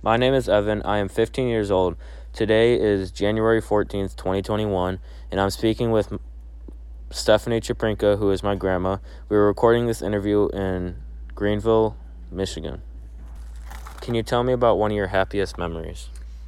My name is Evan. I am 15 years old. Today is January 14th, 2021, and I'm speaking with Stephanie Chaprinka, who is my grandma. We were recording this interview in Greenville, Michigan. Can you tell me about one of your happiest memories?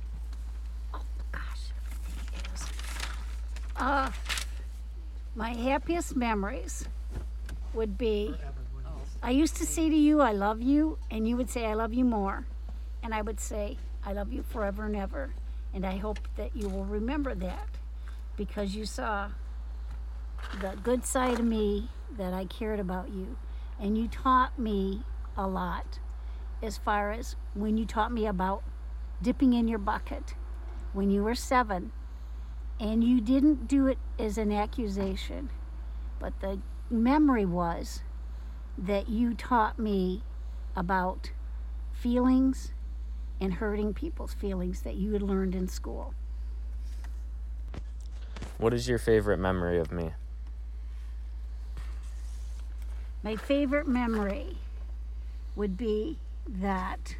My happiest memories would be, I used to say to you, I love you, and you would say, I love you more. And I would say, I love you forever and ever. And I hope that you will remember that, because you saw the good side of me, that I cared about you. And you taught me a lot, as far as when you taught me about dipping in your bucket when you were 7. And you didn't do it as an accusation, but the memory was that you taught me about feelings and hurting people's feelings that you had learned in school. What is your favorite memory of me? My favorite memory would be that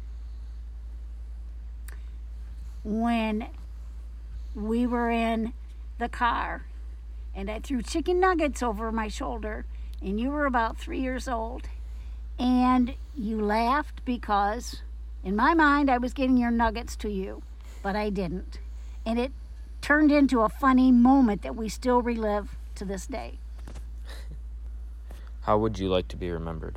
when we were in the car and I threw chicken nuggets over my shoulder, and you were about 3 years old, and you laughed because in my mind I was getting your nuggets to you, but I didn't. And it turned into a funny moment that we still relive to this day. How would you like to be remembered?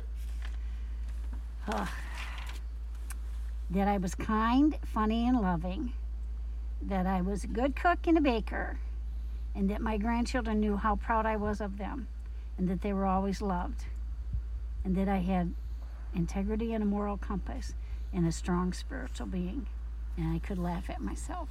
That I was kind, funny, and loving, that I was a good cook and a baker, and that my grandchildren knew how proud I was of them, and that they were always loved, and that I had integrity and a moral compass and a strong spiritual being, and I could laugh at myself.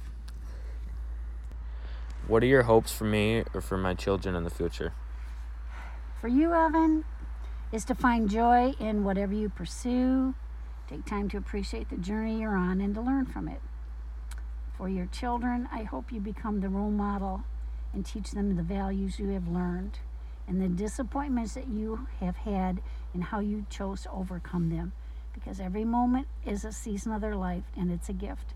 What are your hopes for me or for my children in the future? For you, Evan, is to find joy in whatever you pursue, take time to appreciate the journey you're on, and to learn from it. For your children, I hope you become the role model and teach them the values you have learned and the disappointments that you have had and how you chose to overcome them, because every moment is a season of their life and it's a gift.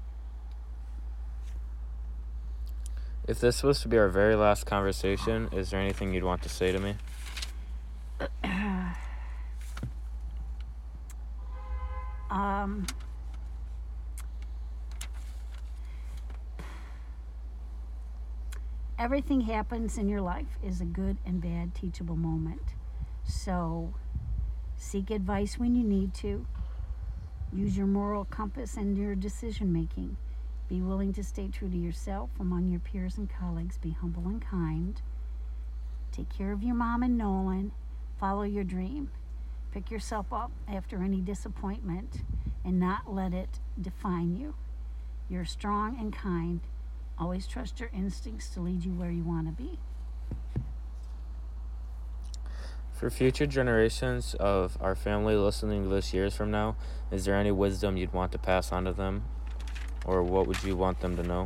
If this was to be our very last conversation, is there anything you'd want to say to me? Everything happens in your life is a good and bad teachable moment. So seek advice when you need to. Use your moral compass in your decision making. Be willing to stay true to yourself among your peers and colleagues. Be humble and kind. Take care of your mom and Nolan. Follow your dream. Pick yourself up after any disappointment and not let it define you. You're strong and kind. Always trust your instincts to lead you where you want to be. For future generations of our family listening to this years from now, is there any wisdom you'd want to pass on to them? Or what would you want them to know?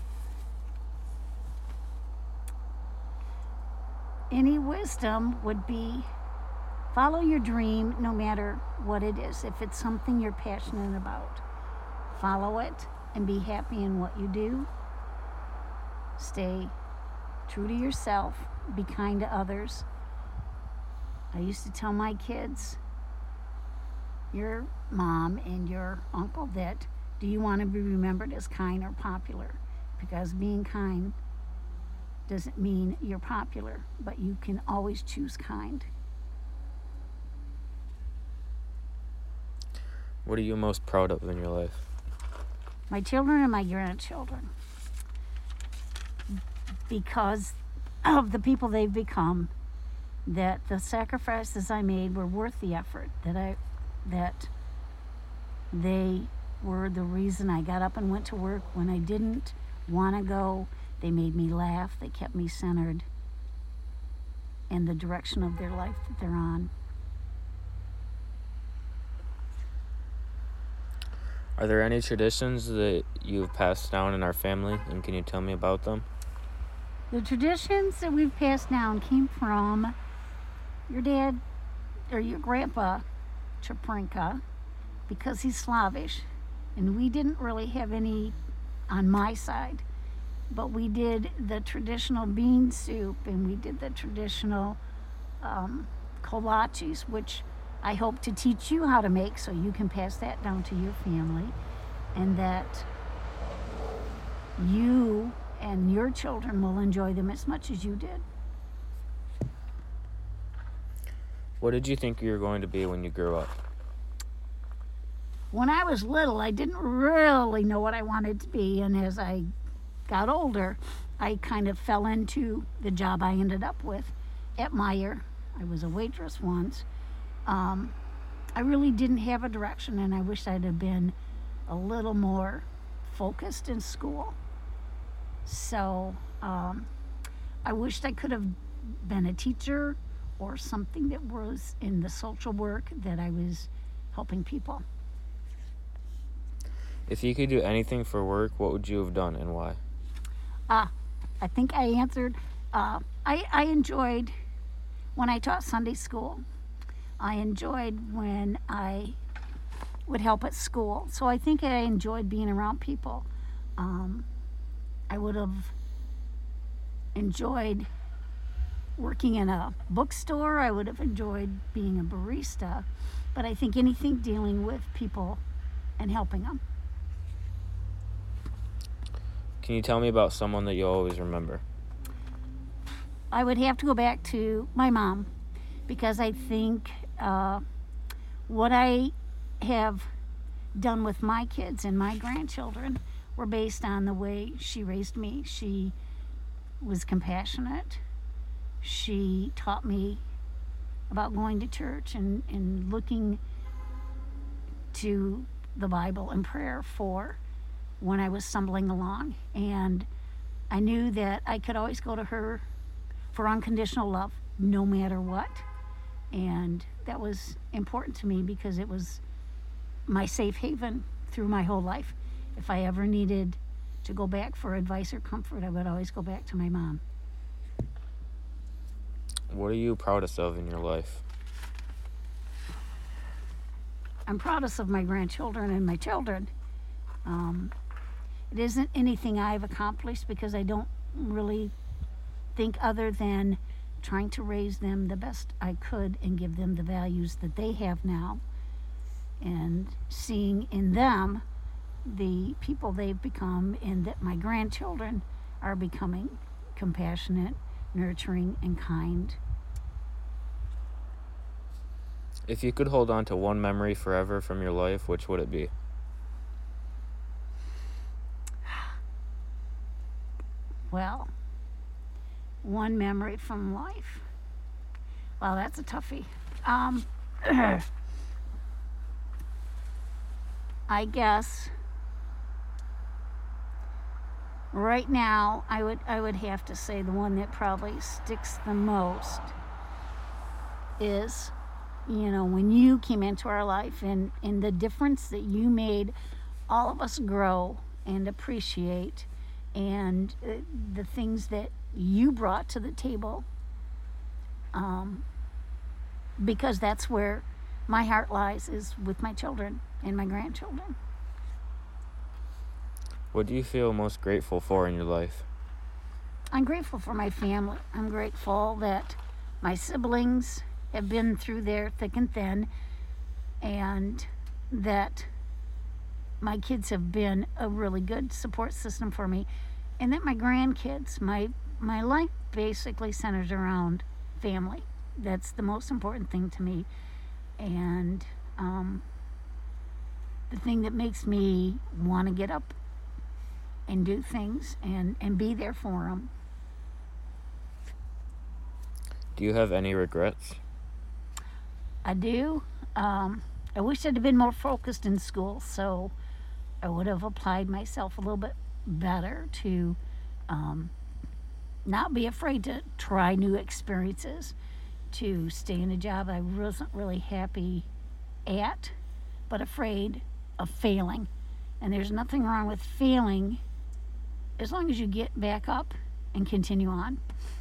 Any wisdom would be follow your dream no matter what it is. If it's something you're passionate about, follow it and be happy in what you do. Stay true to yourself. Be kind to others. I used to tell my kids, your mom and your uncle, that do you want to be remembered as kind or popular? Because being kind doesn't mean you're popular, but you can always choose kind. What are you most proud of in your life? My children and my grandchildren. Because of the people they've become, that the sacrifices I made were worth the effort, that they were the reason I got up and went to work when I didn't want to go. They made me laugh. They kept me centered in the direction of their life that they're on. Are there any traditions that you've passed down in our family, and can you tell me about them? The traditions that we've passed down came from your dad, or your grandpa, Chaprinka, because he's Slavish. and we didn't really have any on my side, but we did the traditional bean soup and we did the traditional kolaches, which I hope to teach you how to make so you can pass that down to your family, and that you and your children will enjoy them as much as you did. What did you think you were going to be when you grew up? When I was little, I didn't really know what I wanted to be, and as I got older, I kind of fell into the job I ended up with at Meijer. I was a waitress once. I really didn't have a direction, and I wish I'd have been a little more focused in school. So I wished I could have been a teacher or something that was in the social work that I was helping people. If you could do anything for work, what would you have done and why? I think I answered. I enjoyed when I taught Sunday school. I enjoyed when I would help at school. So I think I enjoyed being around people. I would have enjoyed working in a bookstore. I would have enjoyed being a barista. But I think anything dealing with people and helping them. Can you tell me about someone that you always remember? I would have to go back to my mom, because I think what I have done with my kids and my grandchildren were based on the way she raised me. She was compassionate. She taught me about going to church and looking to the Bible and prayer for when I was stumbling along. And I knew that I could always go to her for unconditional love, no matter what. And that was important to me because it was my safe haven through my whole life. If I ever needed to go back for advice or comfort, I would always go back to my mom. What are you proudest of in your life? I'm proudest of my grandchildren and my children. It isn't anything I've accomplished because I don't really think other than trying to raise them the best I could and give them the values that they have now, and seeing in them the people they've become, and that my grandchildren are becoming compassionate, nurturing, and kind. If you could hold on to one memory forever from your life, which would it be? Well, one memory from life. Wow, that's a toughie. I guess right now I would have to say the one that probably sticks the most is, when you came into our life and the difference that you made all of us grow and appreciate, and the things that you brought to the table, because that's where my heart lies, is with my children and my grandchildren. What do you feel most grateful for in your life? I'm grateful for my family. I'm grateful that my siblings have been through their thick and thin, and that my kids have been a really good support system for me, and that my grandkids, my life basically centers around family. That's the most important thing to me, and the thing that makes me want to get up and do things and be there for them. Do you have any regrets? I do. I wish I'd have been more focused in school, so I would have applied myself a little bit better to not be afraid to try new experiences, to stay in a job I wasn't really happy at, but afraid of failing. And there's nothing wrong with failing as long as you get back up and continue on.